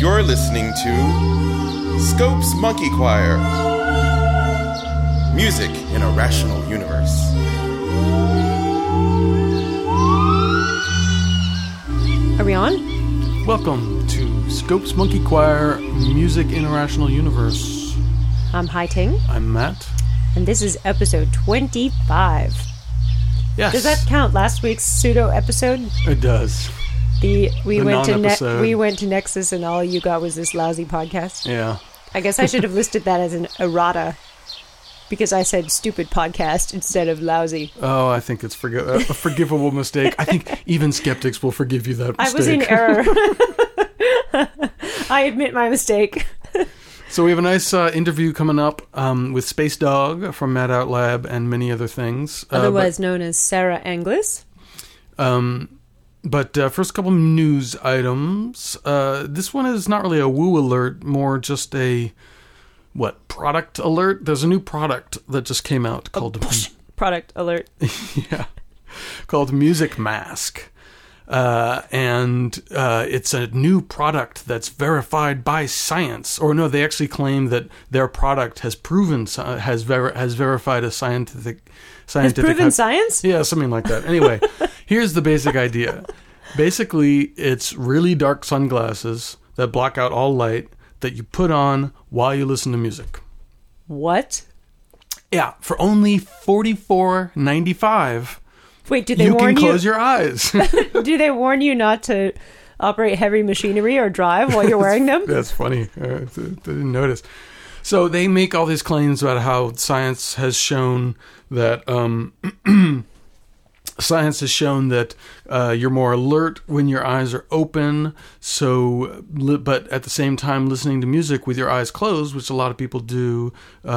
You're listening to Scope's Monkey Choir. Music in a Rational Universe. Are we on? Welcome to Scope's Monkey Choir, Music in a Rational Universe. I'm Hai Ting. I'm Matt. And this is episode 25. Yes. Does that count last week's pseudo episode? It does. We went to Nexus and all you got was this lousy podcast. Yeah. I guess I should have listed that as an errata because I said stupid podcast instead of lousy. Oh, I think it's a forgivable mistake. I think even skeptics will forgive you that mistake. I was in error. I admit my mistake. So we have a nice interview coming up with Space Dog from Mad Out Lab and many other things. Otherwise known as Sarah Anglis. But first couple news items. This one is not really a woo alert, more just a, product alert? There's a new product that just came out called... Product alert. Yeah. Called Music Mask. And it's a new product that's verified by science. Or no, they actually claim that their product has verified a scientific... Has proven science? Yeah, something like that. Anyway, here's the basic idea. Basically, it's really dark sunglasses that block out all light that you put on while you listen to music. What? Yeah, for only $44.95. Wait, do they warn you? You can close your eyes. Do they warn you not to operate heavy machinery or drive while you're wearing them? That's funny. I didn't notice. So they make all these claims about how science has shown that you're more alert when your eyes are open. So, but at the same time, listening to music with your eyes closed, which a lot of people do,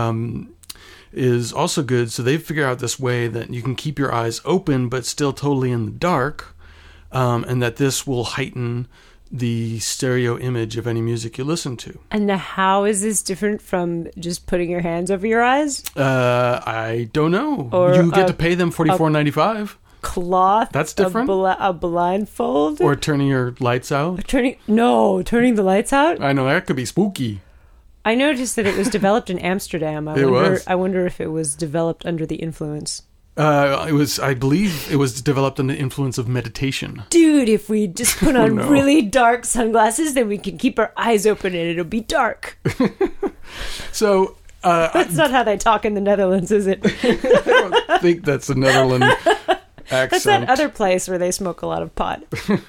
is also good. So they figure out this way that you can keep your eyes open but still totally in the dark, and that this will heighten the stereo image of any music you listen to. And how is this different from just putting your hands over your eyes? I don't know. Or you get to pay them $44.95. Cloth. That's different. A blindfold. Or turning your lights out. Turning the lights out. I know that could be spooky. I noticed that it was developed in Amsterdam. I wonder if it was developed under the influence. I believe it was developed under the influence of meditation. Dude, if we just put on really dark sunglasses, then we can keep our eyes open and it'll be dark. So, that's not how they talk in the Netherlands, is it? I don't think that's a Netherlands accent. That's that other place where they smoke a lot of pot.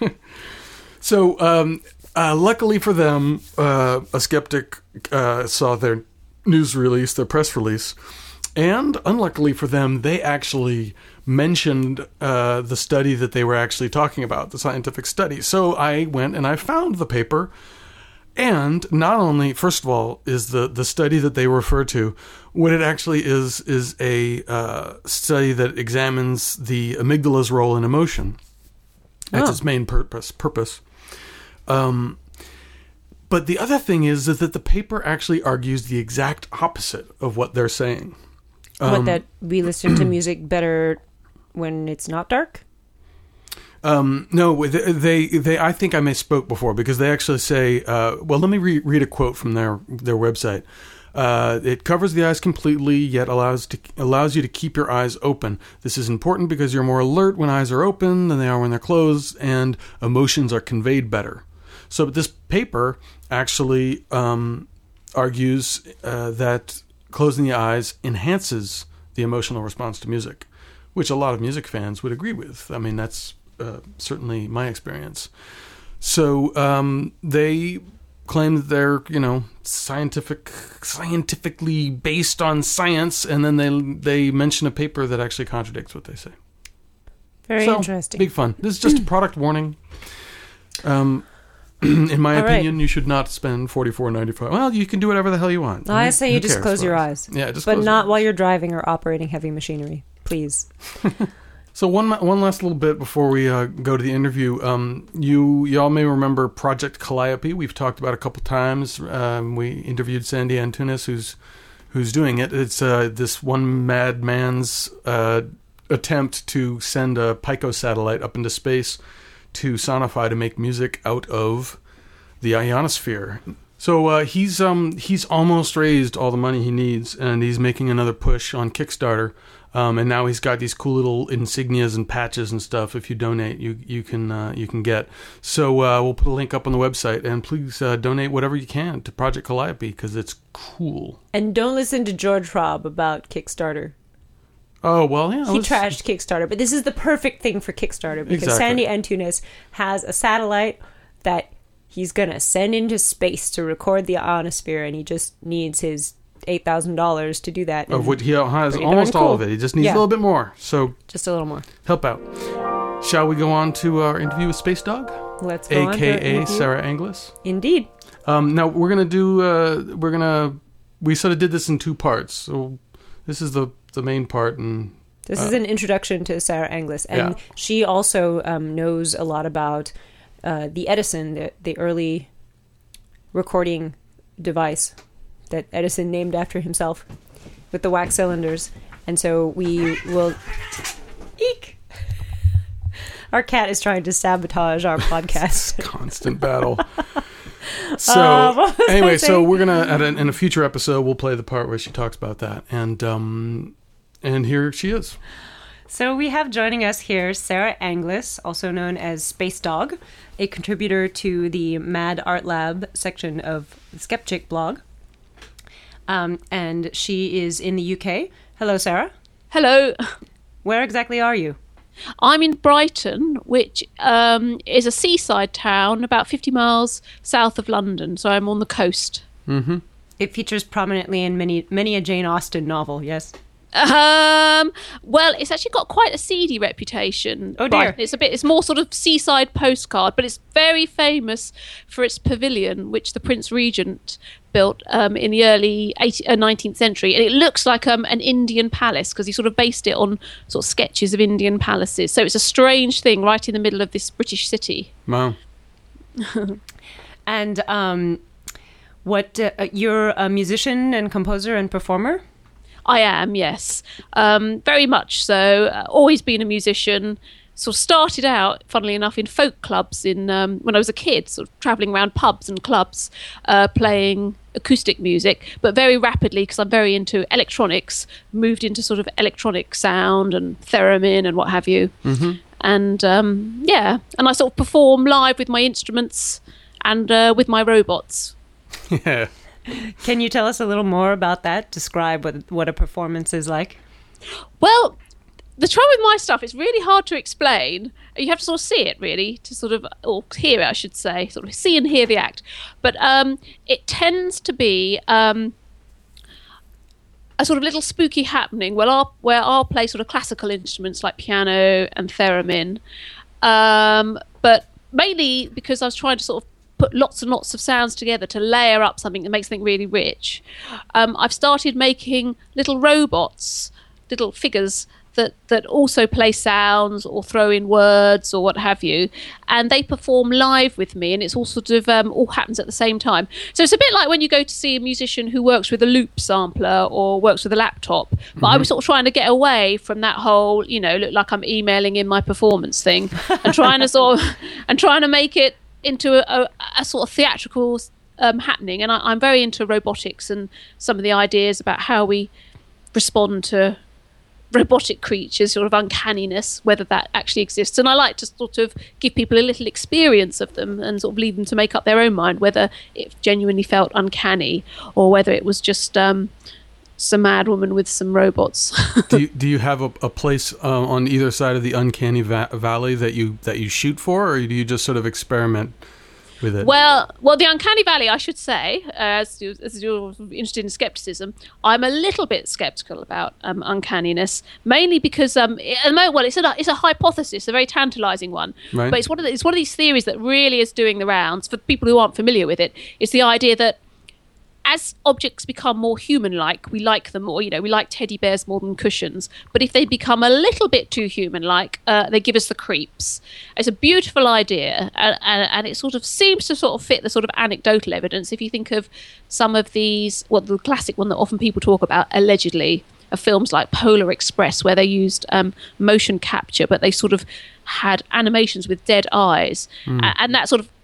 So, luckily for them, a skeptic saw their news release, their press release. And unluckily for them, they actually mentioned the study that they were actually talking about, the scientific study. So I went and I found the paper. And not only, first of all, is the study that they refer to, what it actually is a study that examines the amygdala's role in emotion. That's its main purpose. But the other thing is that the paper actually argues the exact opposite of what they're saying. That we listen to music better when it's not dark? No, they. I think I misspoke before because they actually say. Well, let me read a quote from their website. It covers the eyes completely, yet allows you to keep your eyes open. This is important because you're more alert when eyes are open than they are when they're closed, and emotions are conveyed better. So this paper actually argues that closing the eyes enhances the emotional response to music, which a lot of music fans would agree with. I mean, that's certainly my experience. So they claim that they're, scientifically based on science, and then they mention a paper that actually contradicts what they say. Very interesting. Big fun. This is just a product warning. In my opinion, you should not spend $44.95. Well, you can do whatever the hell you want. I say you just close your eyes. Yeah, just but close not while you're driving or operating heavy machinery, please. So one last little bit before we go to the interview. Y'all may remember Project Calliope. We've talked about it a couple times. We interviewed Sandy Antunes, who's doing it. It's this one madman's attempt to send a Pico satellite up into space to sonify, to make music out of the ionosphere. So he's almost raised all the money he needs, and he's making another push on Kickstarter. And now he's got these cool little insignias and patches and stuff. If you donate, you can get. So we'll put a link up on the website, and please donate whatever you can to Project Calliope because it's cool. And don't listen to George Robb about Kickstarter. Oh well, yeah. He trashed Kickstarter, but this is the perfect thing for Kickstarter because Sandy Antunes has a satellite that he's gonna send into space to record the ionosphere, and he just needs his $8,000 to do that. Of what he has almost all of it. He just needs a little bit more. So just a little more. Help out. Shall we go on to our interview with Space Dog? Let's go on to AKA Sarah Anglis. Indeed. Now we're gonna do. We sort of did this in two parts. So this is the main part, and this is an introduction to Sarah Anglis, and she also knows a lot about the Edison, the early recording device that Edison named after himself with the wax cylinders. And so we will... Eek! Our cat is trying to sabotage our podcast. Constant battle. So anyway, so we're going to, in a future episode, we'll play the part where she talks about that. And here she is. So we have joining us here Sarah Anglis, also known as Space Dog, a contributor to the Mad Art Lab section of the Skeptic blog. And she is in the UK. Hello, Sarah. Hello. Where exactly are you? I'm in Brighton, which is a seaside town about 50 miles south of London. So I'm on the coast. Mm-hmm. It features prominently in many a Jane Austen novel, yes? Well, it's actually got quite a seedy reputation. Oh dear. It's more sort of seaside postcard, but it's very famous for its pavilion, which the Prince Regent built in the early 19th century, and it looks like an Indian palace because he sort of based it on sort of sketches of Indian palaces. So it's a strange thing right in the middle of this British city. Wow. And you're a musician and composer and performer? I am, yes. Very much so. Always been a musician. Sort of started out, funnily enough, in folk clubs when I was a kid, sort of travelling around pubs and clubs, playing acoustic music. But very rapidly, because I'm very into electronics, moved into sort of electronic sound and theremin and what have you. Mm-hmm. And and I sort of perform live with my instruments and with my robots. Yeah. Can you tell us a little more about that? Describe what a performance is like. Well, the trouble with my stuff, it's really hard to explain. You have to sort of see it, really, to sort of, or hear it, I should say, sort of see and hear the act. But it tends to be a sort of little spooky happening where I'll play sort of classical instruments like piano and theremin. But mainly because I was trying to sort of put lots and lots of sounds together to layer up something that makes something really rich. I've started making little robots, little figures that also play sounds or throw in words or what have you, and they perform live with me, and it's all sort of all happens at the same time. So it's a bit like when you go to see a musician who works with a loop sampler or works with a laptop, but Mm-hmm. I was sort of trying to get away from that whole, look like I'm emailing in my performance thing and trying to make it into a sort of theatrical happening. And I'm very into robotics and some of the ideas about how we respond to robotic creatures, sort of uncanniness, whether that actually exists. And I like to sort of give people a little experience of them and sort of leave them to make up their own mind whether it genuinely felt uncanny or whether it was just some mad woman with some robots. Do you have a place on either side of the uncanny valley that you shoot for, or do you just sort of experiment with it? Well, the uncanny valley, I should say, as you're interested in skepticism, I'm a little bit skeptical about uncanniness, mainly because at the moment, it's a hypothesis, a very tantalising one, right. But it's one of these theories that really is doing the rounds for people who aren't familiar with it. It's the idea that as objects become more human-like, we like them more. We like teddy bears more than cushions. But if they become a little bit too human-like, they give us the creeps. It's a beautiful idea, and it sort of seems to sort of fit the sort of anecdotal evidence. If you think of some of these, the classic one that often people talk about, allegedly, are films like Polar Express, where they used motion capture, but they sort of had animations with dead eyes, and that sort of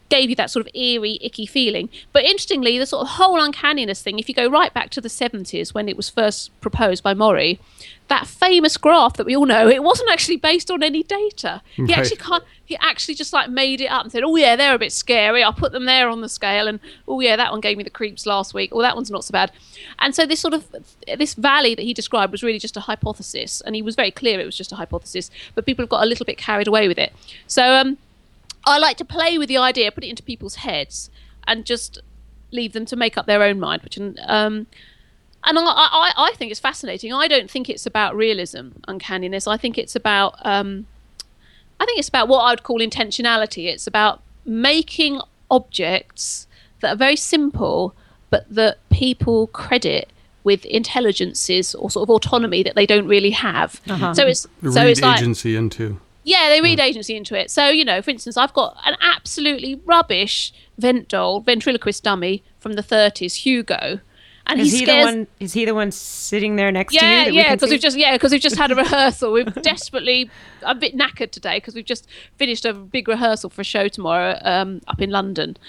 gave you that sort of eerie, icky feeling. But interestingly, the sort of whole uncanniness thing, if you go right back to the 70s when it was first proposed by Maury, that famous graph that we all know, it wasn't actually based on any data. He actually just like made it up and said, oh yeah, they're a bit scary, I'll put them there on the scale, and oh yeah, that one gave me the creeps last week, or that one's not so bad. And so this valley that he described was really just a hypothesis, and he was very clear it was just a hypothesis, but people have got a little bit carried away with it. So I like to play with the idea, put it into people's heads, and just leave them to make up their own mind, and I think it's fascinating. I don't think it's about realism, uncanniness. I think it's about what I would call intentionality. It's about making objects that are very simple, but that people credit with intelligences or sort of autonomy that they don't really have. Uh-huh. They read agency into. Yeah, they read agency into it. So, for instance, I've got an absolutely rubbish vent doll, ventriloquist dummy from the 30s, Hugo. And is he the one sitting there next to you? Yeah, because we've just had a rehearsal. We're desperately a bit knackered today because we've just finished a big rehearsal for a show tomorrow up in London,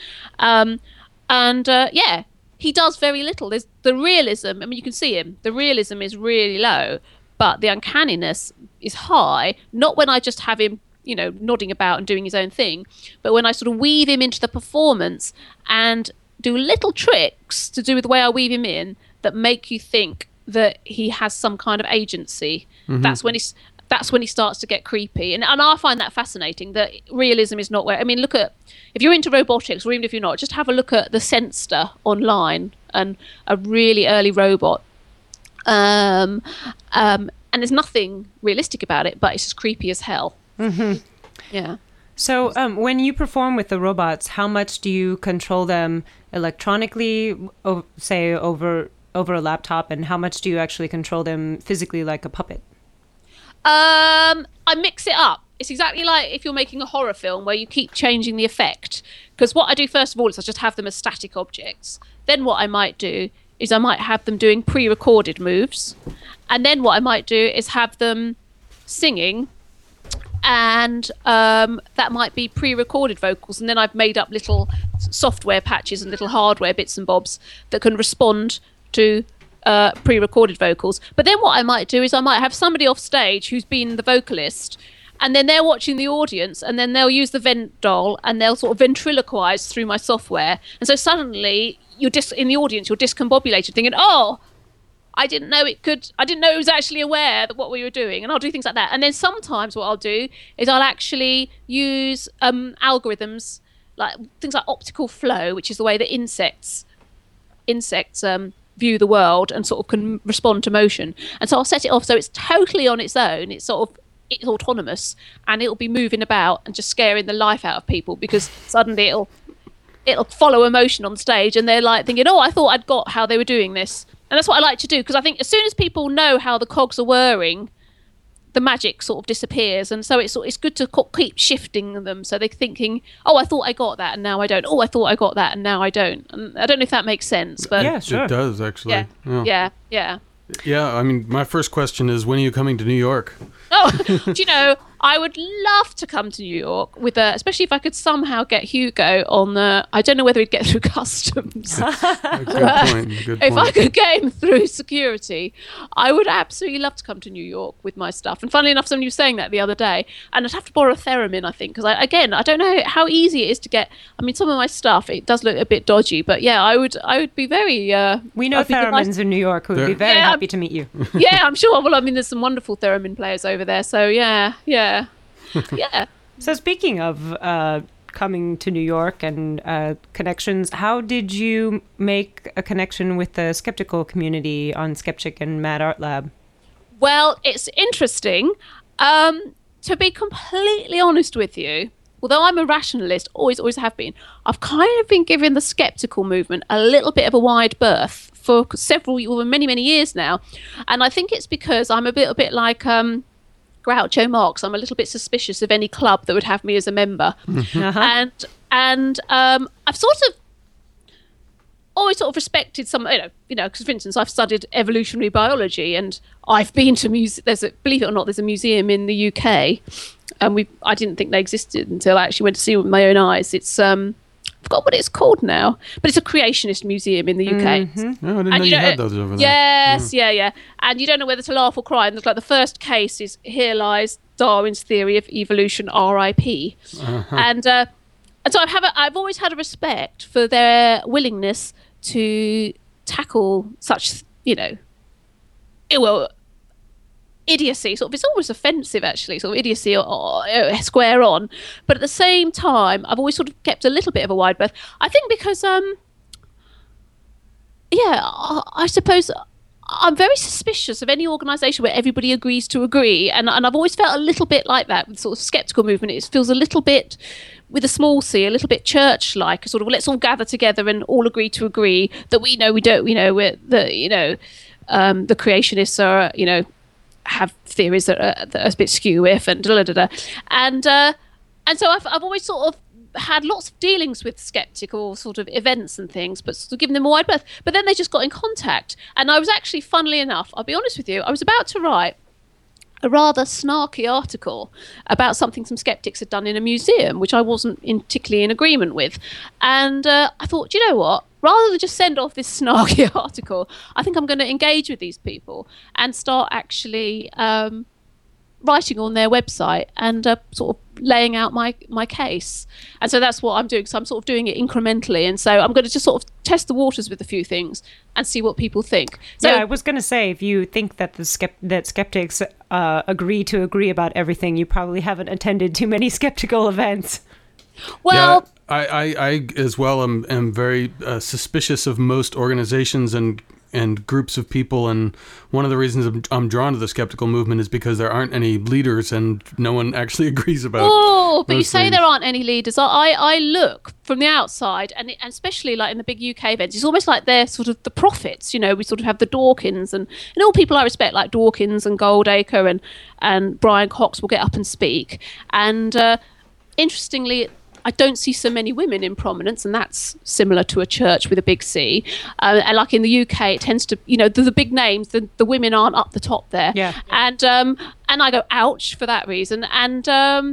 he does very little. There's the realism. I mean, you can see him. The realism is really low, but the uncanniness is high. Not when I just have him, nodding about and doing his own thing, but when I sort of weave him into the performance and do little tricks to do with the way I weave him in that make you think that he has some kind of agency. Mm-hmm. That's when he starts to get creepy. And I find that fascinating, that realism is not where... I mean, look at... If you're into robotics, or even if you're not, just have a look at the Sensor online, and a really early robot. And there's nothing realistic about it, but it's just creepy as hell. Mm-hmm. Yeah. So when you perform with the robots, how much do you control them electronically, say over a laptop, and how much do you actually control them physically like a puppet? I mix it up. It's exactly like if you're making a horror film where you keep changing the effect. Because what I do first of all is I just have them as static objects. Then what I might do is I might have them doing pre-recorded moves. And then what I might do is have them singing, and that might be pre-recorded vocals, and then I've made up little software patches and little hardware bits and bobs that can respond to pre-recorded vocals. But then what I might do is I might have somebody off stage who's been the vocalist, and then they're watching the audience, and then they'll use the vent doll and they'll sort of ventriloquize through my software, and so suddenly in the audience you're discombobulated thinking, oh, I didn't know it was actually aware that what we were doing. And I'll do things like that. And then sometimes what I'll do is I'll actually use algorithms, like things like optical flow, which is the way that insects view the world and sort of can respond to motion. And so I'll set it off so it's totally on its own. It's autonomous, and it'll be moving about and just scaring the life out of people, because suddenly it'll follow emotion on stage, and they're like thinking, oh, I thought I'd got how they were doing this. And that's what I like to do, because I think as soon as people know how the cogs are whirring, the magic sort of disappears. And so it's good to keep shifting them, so they're thinking, oh, I thought I got that and now I don't. Oh, I thought I got that and now I don't. And I don't know if that makes sense, but yeah, sure. It does, actually. Yeah. Yeah, I mean, my first question is, when are you coming to New York? Oh, do I would love to come to New York especially if I could somehow get Hugo on I don't know whether he'd get through customs. Good point. If I could get him through security, I would absolutely love to come to New York with my stuff. And funnily enough, somebody was saying that the other day, and I'd have to borrow a theremin, I think, because I don't know how easy it is to get. I mean, some of my stuff, it does look a bit dodgy, but yeah, I would be very. We know theremins in New York who would be very happy to meet you. Yeah, I'm sure. Well, I mean, there's some wonderful theremin players over there, so yeah. So speaking of coming to New York and connections, how did you make a connection with the skeptical community on Skeptic and Mad Art Lab? Well, it's interesting. To be completely honest with you, although I'm a rationalist, always have been, I've kind of been giving the skeptical movement a little bit of a wide berth for many years now. And I think it's because I'm a bit like Groucho Marx. I'm a little bit suspicious of any club that would have me as a member. Uh-huh. And I've sort of always sort of respected some, because for instance, I've studied evolutionary biology, and I've been to believe it or not, there's a museum in the UK, and I didn't think they existed until I actually went to see it with my own eyes. It's forgot what it's called now, but it's a creationist museum in the UK. No, I didn't know you had those over there. Yes, yeah. And you don't know whether to laugh or cry. And there's like the first case is Here Lies Darwin's Theory of Evolution, R.I.P. And so I've always had a respect for their willingness to tackle such, idiocy. Sort of, it's almost offensive, actually, sort of idiocy or square on. But at the same time, I've always sort of kept a little bit of a wide berth. I think because, I suppose I'm very suspicious of any organisation where everybody agrees to agree. And I've always felt a little bit like that with sort of sceptical movement. It feels a little bit, with a small c, a little bit church-like, sort of, let's all gather together and all agree to agree that we don't, we're the creationists are, have theories that are a bit skew-if and and so I've always sort of had lots of dealings with skeptical sort of events and things, but sort of giving them a wide berth. But then they just got in contact, and I was actually, funnily enough, I'll be honest with you, I was about to write a rather snarky article about something some skeptics had done in a museum, which I wasn't particularly in agreement with. And I thought, you know what? Rather than just send off this snarky article, I think I'm going to engage with these people and start actually writing on their website and sort of laying out my case. And so that's what I'm doing. So I'm sort of doing it incrementally. And so I'm going to just sort of test the waters with a few things and see what people think. So, yeah, I was going to say, if you think that that skeptics agree to agree about everything, you probably haven't attended too many skeptical events. Well, yeah, I as well am very suspicious of most organizations and groups of people, and one of the reasons I'm drawn to the skeptical movement is because there aren't any leaders and no one actually agrees about but you say things. There aren't any leaders. I look from the outside, and especially like in the big UK events, it's almost like they're sort of the prophets. We sort of have the Dawkins and all people I respect, like Dawkins and Goldacre and Brian Cox will get up and speak. And interestingly, I don't see so many women in prominence, and that's similar to a church with a big C. And like in the UK, it tends to, the big names, the women aren't up the top there. Yeah. And I go, ouch, for that reason. And and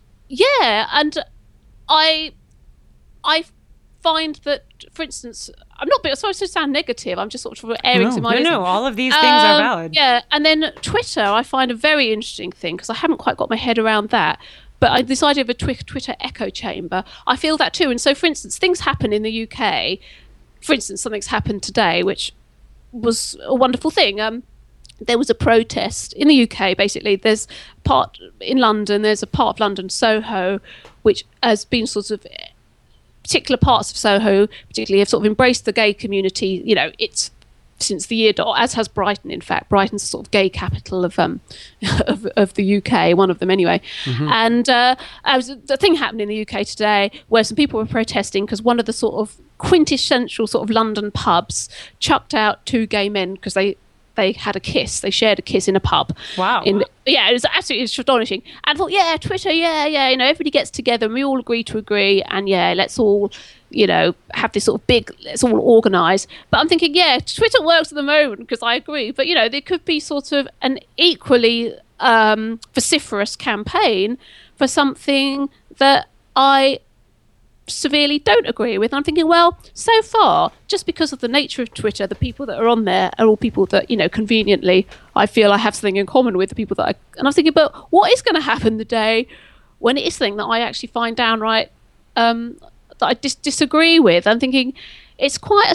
I find that, for instance, I'm not sorry to sound negative. I'm just sort of airing some ideas. No, all of these things are valid. Yeah, and then Twitter, I find a very interesting thing because I haven't quite got my head around that. But this idea of a Twitter echo chamber, I feel that too. And so, for instance, things happen in the UK. For instance, something's happened today, which was a wonderful thing. There was a protest in the UK, basically. There's part in London, there's a part of London, Soho, which has been sort of particular parts of Soho, particularly have sort of embraced the gay community. It's since the year dot, as has Brighton. In fact, Brighton's sort of gay capital of the UK, one of them anyway. And the thing happened in the UK today where some people were protesting because one of the sort of quintessential sort of London pubs chucked out two gay men because they had a kiss. They shared a kiss in a pub. Wow. It was absolutely astonishing. And I thought, Twitter, everybody gets together and we all agree to agree, and let's all have this sort of big, let's all organise. But I'm thinking, Twitter works at the moment because I agree. But, there could be sort of an equally vociferous campaign for something that I severely don't agree with. And I'm thinking, well, so far, just because of the nature of Twitter, the people that are on there are all people that, conveniently, I feel I have something in common with the people that and I was thinking, but what is going to happen the day when it is something that I actually find downright that I disagree with? I'm thinking it's quite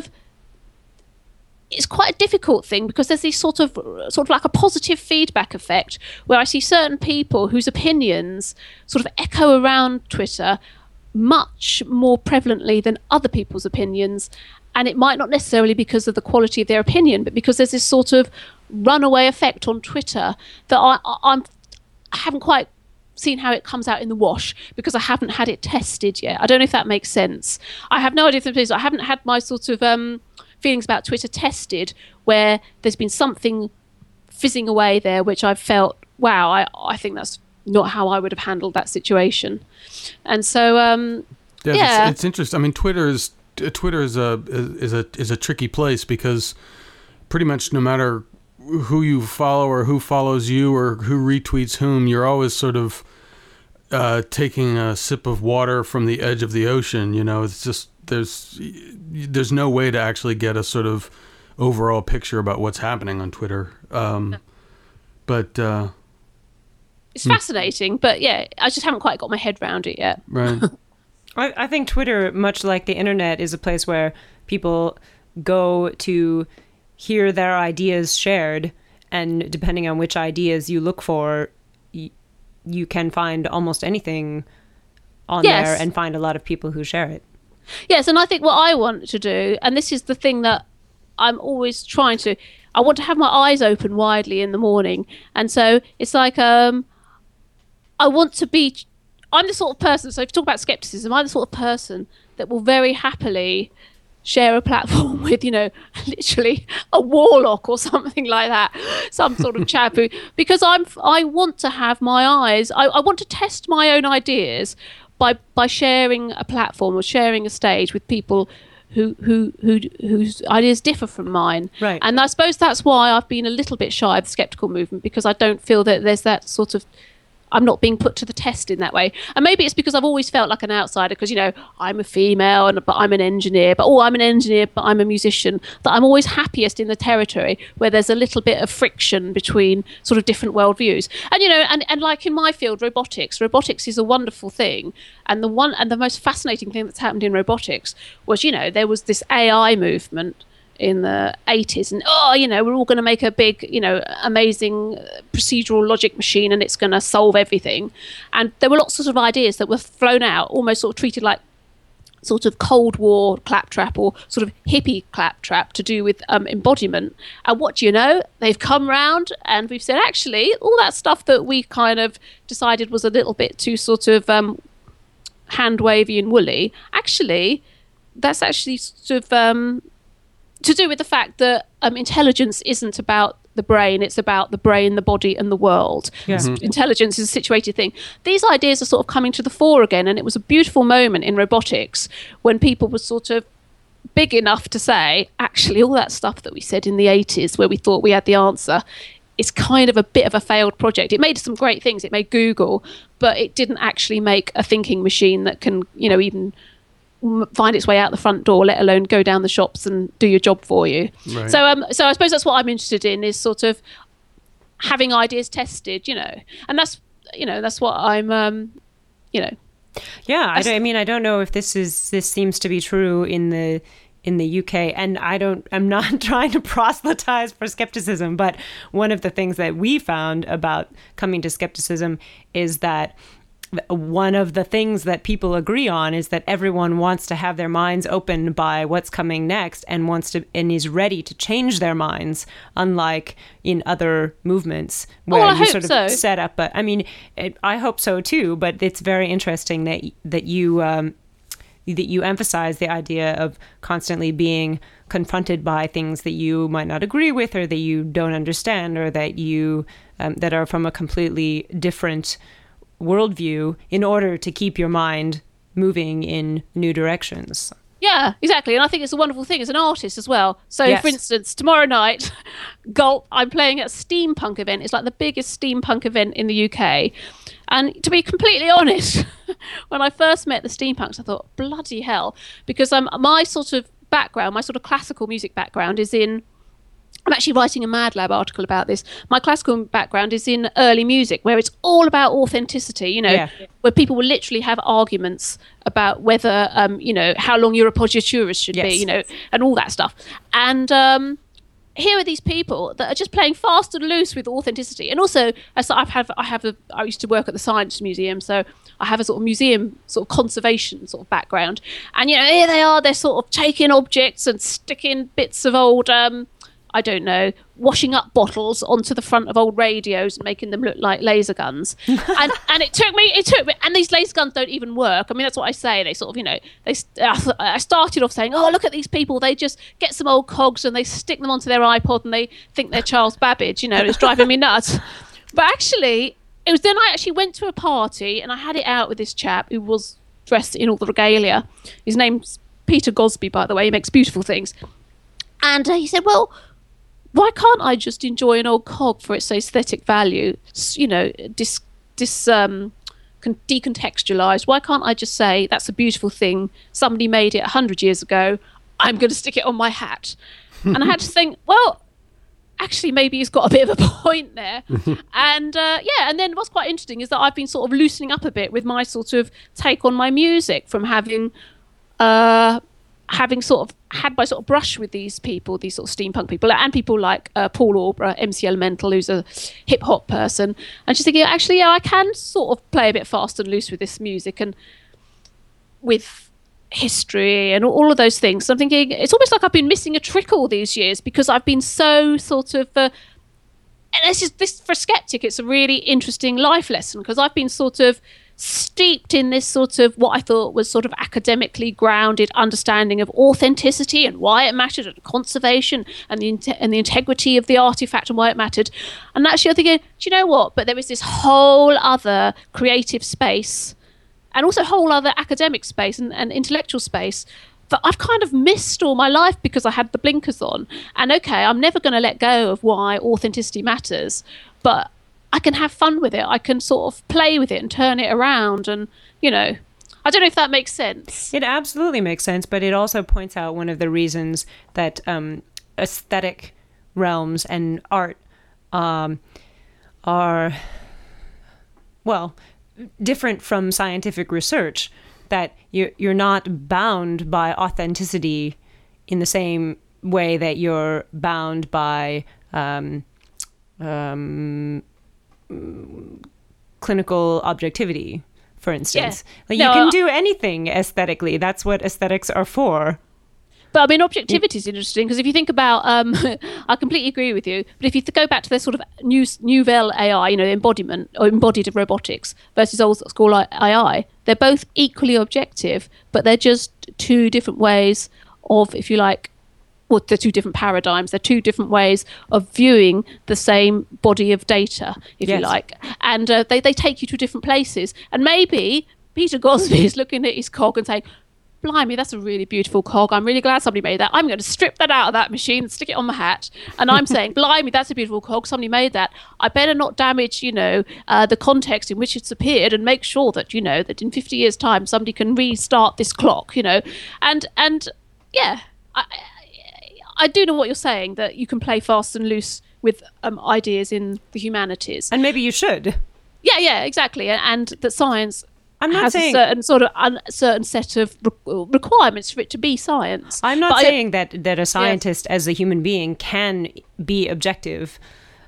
a difficult thing because there's this sort of like a positive feedback effect where I see certain people whose opinions sort of echo around Twitter much more prevalently than other people's opinions. And it might not necessarily because of the quality of their opinion, but because there's this sort of runaway effect on Twitter that I haven't quite seen how it comes out in the wash because I haven't had it tested yet. I don't know if that makes sense. I have no idea if it is. I haven't had my sort of feelings about Twitter tested where there's been something fizzing away there which I've felt, wow, I think that's not how I would have handled that situation. And so it's interesting. I mean, Twitter is a tricky place because pretty much no matter who you follow or who follows you or who retweets whom, you're always sort of taking a sip of water from the edge of the ocean. It's just there's no way to actually get a sort of overall picture about what's happening on Twitter. But it's fascinating, but yeah, I just haven't quite got my head around it yet. Right. I think Twitter, much like the internet, is a place where people go to hear their ideas shared, and depending on which ideas you look for, you can find almost anything on there and find a lot of people who share it. Yes, and I think what I want to do, and this is the thing that I'm always trying to, I want to have my eyes open widely in the morning. And so it's like, I'm the sort of person, so if you talk about skepticism, I'm the sort of person that will very happily share a platform with, literally a warlock or something like that, some sort of chap who, because I want to have my eyes, I want to test my own ideas by sharing a platform or sharing a stage with people whose ideas differ from mine. Right. And I suppose that's why I've been a little bit shy of the skeptical movement, because I don't feel that there's that sort of, I'm not being put to the test in that way. And maybe it's because I've always felt like an outsider, because, I'm a female, but I'm an engineer, but I'm an engineer, but I'm a musician, that I'm always happiest in the territory where there's a little bit of friction between sort of different worldviews. And, and like in my field, robotics is a wonderful thing. And the most fascinating thing that's happened in robotics was, there was this AI movement in the 80s, and we're all going to make a big, amazing procedural logic machine, and it's going to solve everything. And there were lots of ideas that were thrown out, almost sort of treated like sort of Cold War claptrap or sort of hippie claptrap to do with embodiment. And what do you know? They've come round and we've said, actually, all that stuff that we kind of decided was a little bit too sort of hand wavy and woolly, actually, that's actually sort of to do with the fact that intelligence isn't about the brain, it's about the brain, the body, and the world. Yeah. Mm-hmm. Intelligence is a situated thing. These ideas are sort of coming to the fore again, and it was a beautiful moment in robotics when people were sort of big enough to say, actually, all that stuff that we said in the 80s where we thought we had the answer is kind of a bit of a failed project. It made some great things. It made Google, but it didn't actually make a thinking machine that can, even find its way out the front door, let alone go down the shops and do your job for you. Right. So I suppose that's what I'm interested in, is sort of having ideas tested, and that's what I'm Yeah, I don't know if this seems to be true in the UK, and I'm not trying to proselytize for skepticism, but one of the things that we found about coming to skepticism is that one of the things that people agree on is that everyone wants to have their minds opened by what's coming next, and is ready to change their minds, unlike in other movements where you sort of set up. But I hope so too. But it's very interesting that you emphasize the idea of constantly being confronted by things that you might not agree with, or that you don't understand, or that you that are from a completely different worldview, in order to keep your mind moving in new directions. Yeah, exactly. And I think it's a wonderful thing as an artist as well. So, yes. For instance, tomorrow night, Gulp, I'm playing at a steampunk event. It's like the biggest steampunk event in the UK. And to be completely honest, when I first met the steampunks, I thought, bloody hell, because my sort of background, my sort of classical music background is in, I'm actually writing a Mad Lab article about this. My classical background is in early music, where it's all about authenticity, where people will literally have arguments about whether, how long your appoggiaturas should be, and all that stuff. And here are these people that are just playing fast and loose with authenticity. And also, I used to work at the Science Museum, so I have a sort of museum sort of conservation sort of background. And, here they are, they're sort of taking objects and sticking bits of old... I don't know, washing up bottles onto the front of old radios and making them look like laser guns. and it took me, and these laser guns don't even work. I mean, that's what I say. They sort of, I started off saying, oh, look at these people. They just get some old cogs and they stick them onto their iPod and they think they're Charles Babbage, it's driving me nuts. But actually, it was then I actually went to a party and I had it out with this chap who was dressed in all the regalia. His name's Peter Gosby, by the way. He makes beautiful things. And he said, well, why can't I just enjoy an old cog for its aesthetic value? decontextualized? Why can't I just say that's a beautiful thing? Somebody made it 100 years ago. I'm going to stick it on my hat. And I had to think, well, actually, maybe he's got a bit of a point there. And and then what's quite interesting is that I've been sort of loosening up a bit with my sort of take on my music from having sort of had my sort of brush with these people, these sort of steampunk people, and people like Paul Auber, MC Elemental, who's a hip hop person, and just thinking, actually, yeah, I can sort of play a bit fast and loose with this music and with history and all of those things. So I'm thinking it's almost like I've been missing a trick all these years because I've been so sort of and it's just this, for a skeptic, it's a really interesting life lesson because I've been sort of steeped in this sort of what I thought was sort of academically grounded understanding of authenticity and why it mattered, and conservation and the integrity of the artifact and why it mattered. And actually I'm thinking, do you know what, but there is this whole other creative space and also whole other academic space and intellectual space that I've kind of missed all my life because I had the blinkers on. And okay, I'm never going to let go of why authenticity matters, but I can have fun with it. I can sort of play with it and turn it around. And, you know, I don't know if that makes sense. It absolutely makes sense, but it also points out one of the reasons that aesthetic realms and art are, well, different from scientific research, that you're not bound by authenticity in the same way that you're bound by clinical objectivity, for instance. Yeah. Like, you can do anything aesthetically. That's what aesthetics are for. But I mean, objectivity is interesting because if you think about, I completely agree with you. But if you go back to the sort of nouvelle AI, you know, embodiment or embodied robotics versus old school AI, they're both equally objective, but they're just two different ways of, if you like, well, they're two different paradigms. They're two different ways of viewing the same body of data, if you like, and they take you to different places. And maybe Peter Gosby is looking at his cog and saying, blimey, that's a really beautiful cog. I'm really glad somebody made that. I'm going to strip that out of that machine and stick it on my hat. And I'm saying, blimey, that's a beautiful cog. Somebody made that. I better not damage, you know, the context in which it's appeared and make sure that, you know, that in 50 years' time, somebody can restart this clock, you know. And yeah, I do know what you're saying, that you can play fast and loose with ideas in the humanities. And maybe you should. Yeah, exactly. And that science... I'm not has saying a certain sort of certain set of requirements for it to be science. I'm not saying that a scientist as a human being can be objective.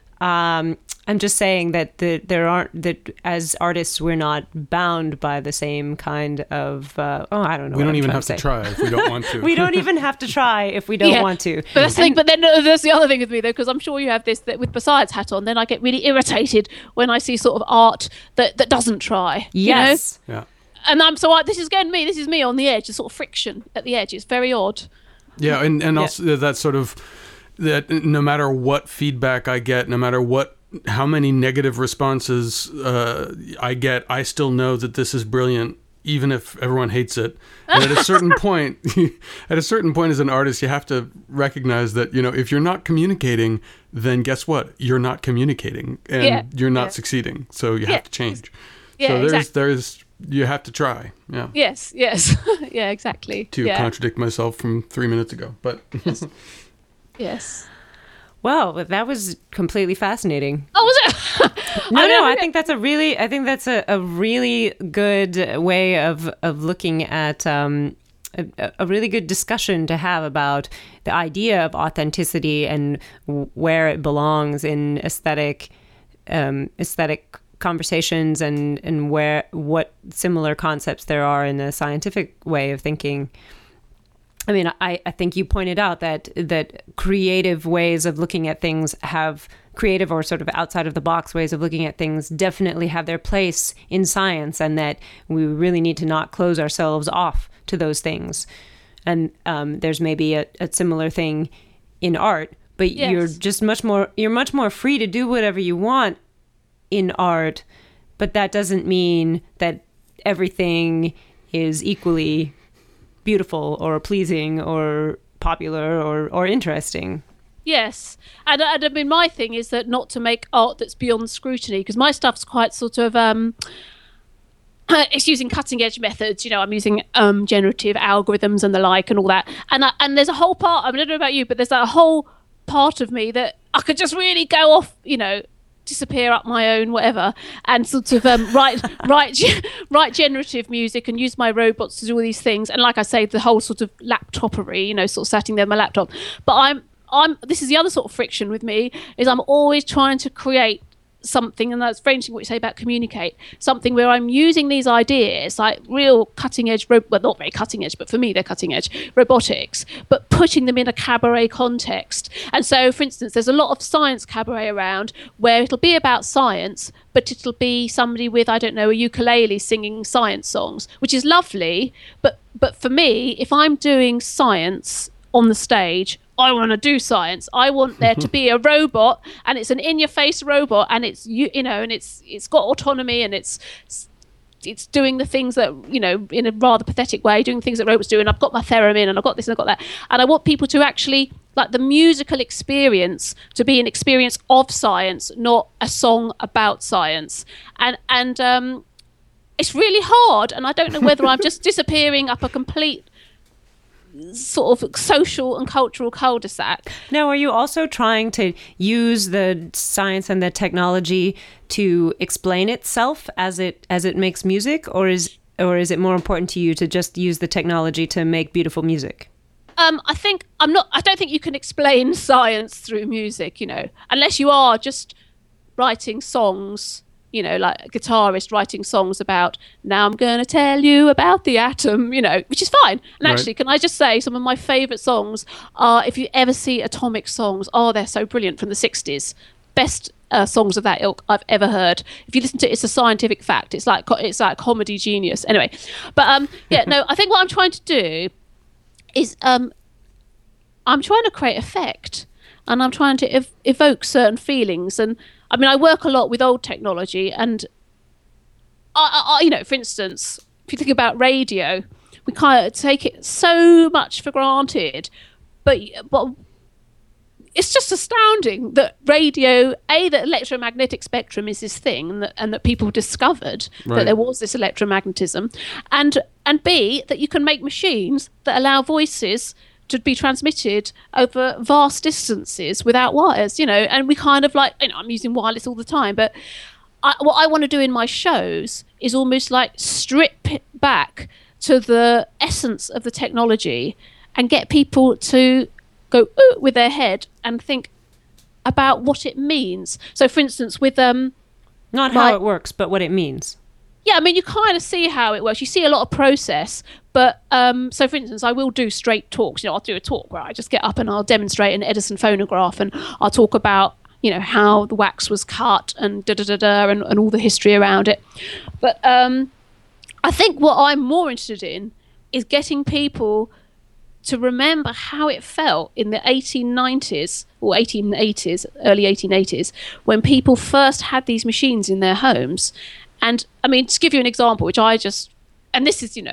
I'm just saying that that as artists we're not bound by the same kind of I don't know. We don't even have to try if we don't want to. We don't even have to try if we don't want to. But that's the thing. But then there's the other thing with me though, because I'm sure you have this, that with Besides hat on, then I get really irritated when I see sort of art that doesn't try. Yes. You know? Yeah. And this is me on the edge, the sort of friction at the edge. It's very odd. Yeah, and also that sort of, that no matter what feedback I get, no matter how many negative responses I get, I still know that this is brilliant, even if everyone hates it. And at a certain point, as an artist, you have to recognize that, you know, if you're not communicating, then guess what? You're not communicating, and you're not succeeding. So you have to change. Yeah, so exactly. You have to try. Yeah. Yes. Yeah, exactly. To contradict myself from 3 minutes ago, but yes. Well, that was completely fascinating. Oh, was it? No, I think that's a really good way of looking at a really good discussion to have about the idea of authenticity and where it belongs in aesthetic conversations and what similar concepts there are in a scientific way of thinking. I mean, I think you pointed out that creative ways of looking at things creative or sort of outside of the box ways of looking at things definitely have their place in science, and that we really need to not close ourselves off to those things. And there's maybe a similar thing in art, but you're just much more free to do whatever you want in art, but that doesn't mean that everything is equally beautiful or pleasing or popular or interesting. Yes, and I mean, my thing is that not to make art that's beyond scrutiny, because my stuff's quite sort of it's using cutting edge methods. I'm using generative algorithms and the like and all that. And there's a whole part, I don't know about you, but there's that whole part of me that I could just really go off, disappear up my own whatever, and sort of write generative music and use my robots to do all these things. And like I say, the whole sort of laptopery, sort of sitting there on my laptop. But this is the other sort of friction with me, is I'm always trying to create something, and that's very interesting what you say about communicate, something where I'm using these ideas, like real cutting edge, well, not very cutting edge, but for me they're cutting edge robotics, but putting them in a cabaret context. And so, for instance, there's a lot of science cabaret around where it'll be about science, but it'll be somebody with, I don't know, a ukulele singing science songs, which is lovely. But for me, if I'm doing science on the stage, I want to do science. I want there to be a robot, and it's an in-your-face robot, and it's and it's got autonomy, and it's doing the things that in a rather pathetic way, doing things that robots do. And I've got my theremin, and I've got this, and I've got that, and I want people to actually like the musical experience to be an experience of science, not a song about science. And it's really hard, and I don't know whether I'm just disappearing up a complete sort of social and cultural cul-de-sac. Now, are you also trying to use the science and the technology to explain itself as it makes music, or is it more important to you to just use the technology to make beautiful music? I don't think you can explain science through music, unless you are just writing songs, like a guitarist writing songs about, now I'm going to tell you about the atom, which is fine. And actually, can I just say, some of my favourite songs are, if you ever see Atomic Songs, they're so brilliant, from the 60s. Best songs of that ilk I've ever heard. If you listen to it, it's a scientific fact. It's like comedy genius. Anyway, but I think what I'm trying to do is I'm trying to create effect, and I'm trying to evoke certain feelings. And I mean, I work a lot with old technology, and I for instance, if you think about radio, we kind of take it so much for granted, but it's just astounding that radio, the electromagnetic spectrum is this thing, and that people discovered that there was this electromagnetism, and B, that you can make machines that allow voices to be transmitted over vast distances without wires, and we kind of like, I'm using wireless all the time, but what I want to do in my shows is almost like strip it back to the essence of the technology and get people to go ooh with their head and think about what it means. So for instance, with not how it works, but what it means. Yeah, I mean, you kind of see how it works. You see a lot of process, but so for instance, I will do straight talks. I'll do a talk where I just get up and I'll demonstrate an Edison phonograph, and I'll talk about how the wax was cut and and all the history around it. But I think what I'm more interested in is getting people to remember how it felt in the 1890s or 1880s, early 1880s, when people first had these machines in their homes. And I mean, to give you an example, and this is,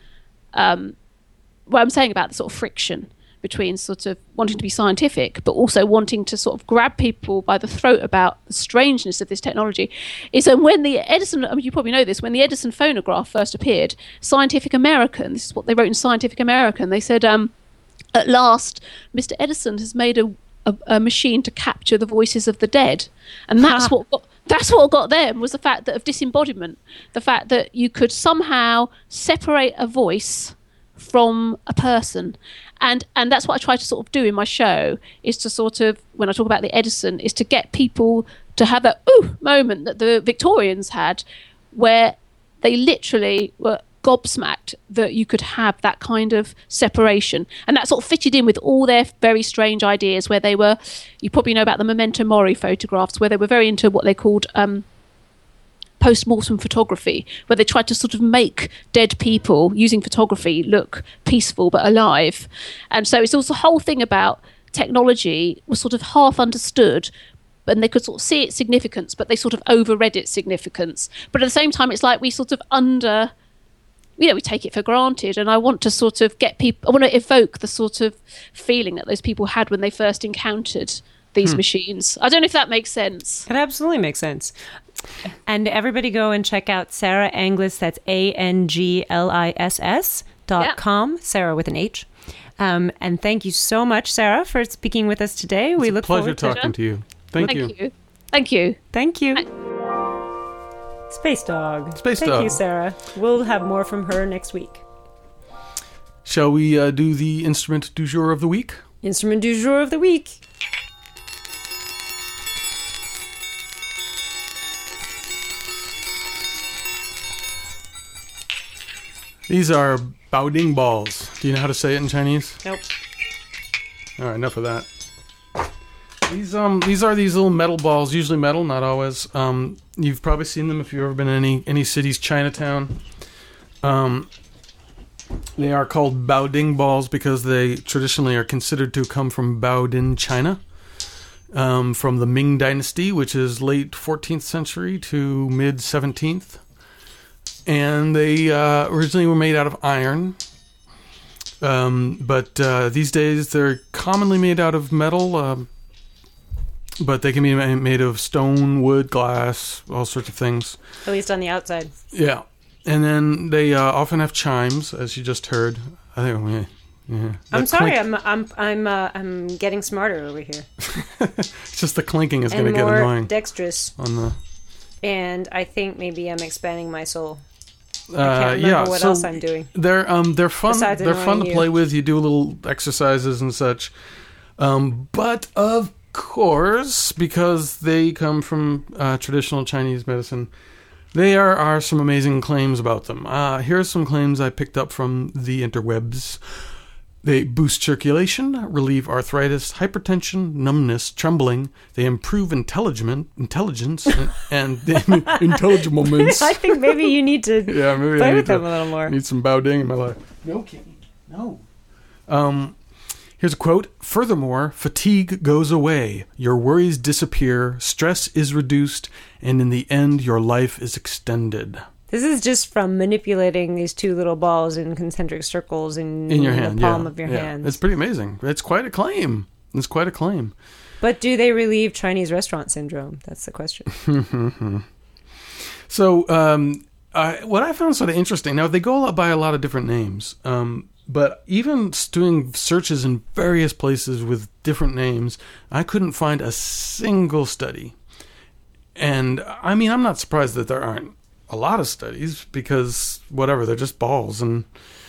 what I'm saying about the sort of friction between sort of wanting to be scientific, but also wanting to sort of grab people by the throat about the strangeness of this technology, is that when the Edison, you probably know this, when the Edison phonograph first appeared, Scientific American, this is what they wrote in Scientific American, they said, at last, Mr. Edison has made a machine to capture the voices of the dead. And that's what got them, was the fact that of disembodiment, the fact that you could somehow separate a voice from a person. And that's what I try to sort of do in my show, is to sort of, when I talk about the Edison, is to get people to have that ooh moment that the Victorians had, where they literally were gobsmacked that you could have that kind of separation. And that sort of fitted in with all their very strange ideas, where they were, you probably know about the Memento Mori photographs, where they were very into what they called post-mortem photography, where they tried to sort of make dead people using photography look peaceful but alive. And so it's also a whole thing about technology was sort of half understood, and they could sort of see its significance, but they sort of overread its significance. But at the same time, it's like we sort of we take it for granted. And I want to sort of get people, I want to evoke the sort of feeling that those people had when they first encountered these machines. I don't know if that makes sense. It absolutely makes sense. And everybody go and check out Sarah Anglis. That's ANGLISS.com. Sarah with an H. And thank you so much, Sarah, for speaking with us today. We look Pleasure forward to talking to you. Thank you. Thank you. Thank you. Space Dog. Space Thank Dog. you, Sarah. We'll have more from her next week. Shall we do the instrument du jour of the week? Instrument du jour of the week. These are baoding balls. Do you know how to say it in Chinese? Nope. All right, enough of that. These are these little metal balls, usually metal, not always. You've probably seen them if you've ever been in any city's Chinatown. They are called baoding balls because they traditionally are considered to come from Baoding, China, from the Ming Dynasty, which is late 14th century to mid 17th. And they originally were made out of iron. But these days they're commonly made out of metal, but they can be made of stone, wood, glass, all sorts of things. At least on the outside. Yeah. And then they often have chimes, as you just heard. I think, yeah. I'm sorry, clink- I'm getting smarter over here. It's just the clinking is going to And get more annoying. dexterous. On the And I think maybe I'm expanding my soul. I can't remember what else I'm doing. They're fun. Besides They're fun to annoying play you. with. You do little exercises and such. But of course, because they come from traditional Chinese medicine, there are some amazing claims about them. Here are some claims I picked up from the interwebs. They boost circulation, relieve arthritis, hypertension, numbness, trembling. They improve intelligence and intelligence. I think maybe you need to Yeah, maybe play I with need them a little more. Need some baoding in my life. No, Kitty. No. Here's a quote. Furthermore, fatigue goes away. Your worries disappear. Stress is reduced. And in the end, your life is extended. This is just from manipulating these two little balls in concentric circles in In your hand, the palm yeah. of your Yeah. hand. It's pretty amazing. It's quite a claim. But do they relieve Chinese restaurant syndrome? That's the question. So, what I found sort of interesting, now they go by a lot of different names, but even doing searches in various places with different names, I couldn't find a single study. And, I mean, I'm not surprised that there aren't a lot of studies, because, whatever, they're just balls. And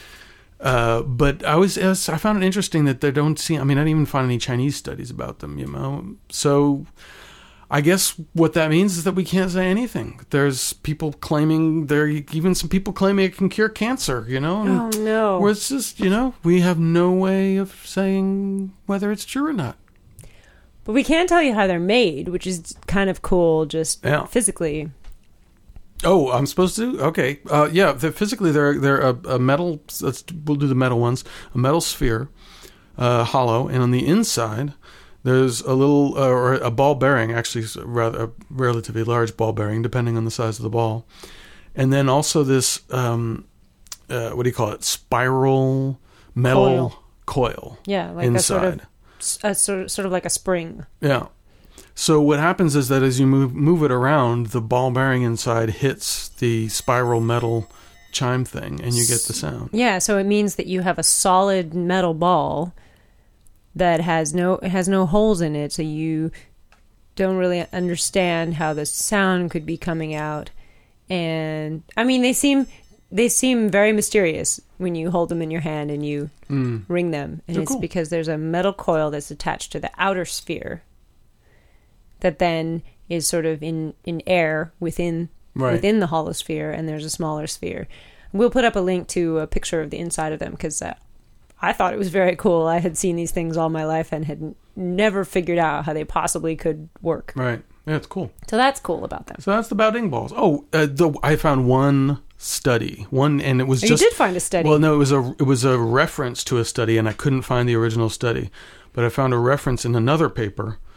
but I found it interesting that they don't seem, I mean, I didn't even find any Chinese studies about them, you know? So I guess what that means is that we can't say anything. There's people claiming, even some people claiming it can cure cancer, you know? Oh, no. Where it's just, you know, we have no way of saying whether it's true or not. But we can tell you how they're made, which is kind of cool just Yeah. physically. Oh, I'm supposed to? Okay. Yeah, physically they're a metal, we'll do the metal ones, a metal sphere, hollow, and on the inside there's a little, or a ball bearing, actually a relatively large ball bearing, depending on the size of the ball. And then also this, what do you call it, spiral metal coil Yeah, like inside. a sort of like a spring. Yeah. So what happens is that as you move it around, the ball bearing inside hits the spiral metal chime thing, and you get the sound. Yeah, so it means that you have a solid metal ball that has no holes in it, so you don't really understand how the sound could be coming out. And I mean, they seem very mysterious when you hold them in your hand and you ring them, and They're it's cool. because there's a metal coil that's attached to the outer sphere that then is sort of in air within the hollow sphere, and there's a smaller sphere. We'll put up a link to a picture of the inside of them, because I thought it was very cool. I had seen these things all my life and had never figured out how they possibly could work. Right. Yeah, it's cool. So that's cool about them. So that's the baoding balls. Oh, I found one study. And it was just... You did find a study. Well, no, it was a reference to a study, and I couldn't find the original study. But I found a reference in another paper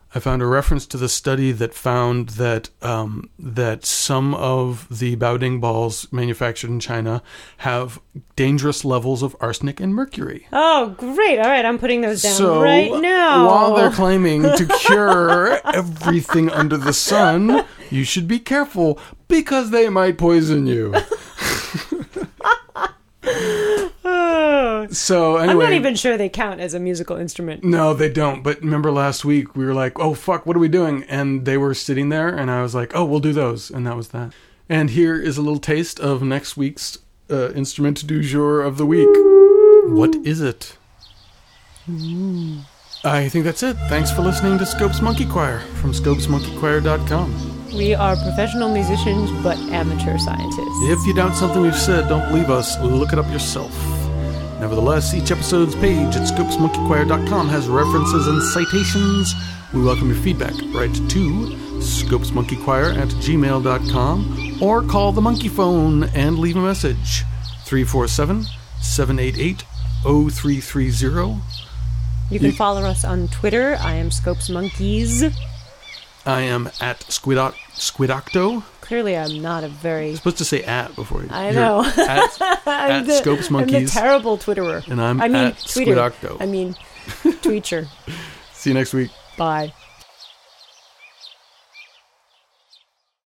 I found a reference to the study that found that that some of the Baoding balls manufactured in China have dangerous levels of arsenic and mercury. Oh, great. All right, I'm putting those down So, right now. while they're claiming to cure everything under the sun, you should be careful because they might poison you. So anyway, I'm not even sure they count as a musical instrument. no, they don't. But remember last week we were like, "Oh fuck, what are we doing?" And they were sitting there, and I was like, "Oh, we'll do those," and that was that. And here is a little taste of next week's instrument du jour of the week. What is it? I think that's it. Thanks for listening to Scopes Monkey Choir from scopesmonkeychoir.com. We are professional musicians, but amateur scientists. If you doubt something we've said, don't believe us. Look it up yourself. Nevertheless, each episode's page at scopesmonkeychoir.com has references and citations. We welcome your feedback. Write to scopesmonkeychoir@gmail.com or call the monkey phone and leave a message. 347-788-0330. You can follow us on Twitter. I am Scopes Monkeys. I am at Squidocto. Clearly, I'm not a very... Supposed to say at before you. I know. At Scopes Monkeys. I'm the terrible Twitterer. And I mean tweeter. Squidocto. Tweecher. See you next week. Bye.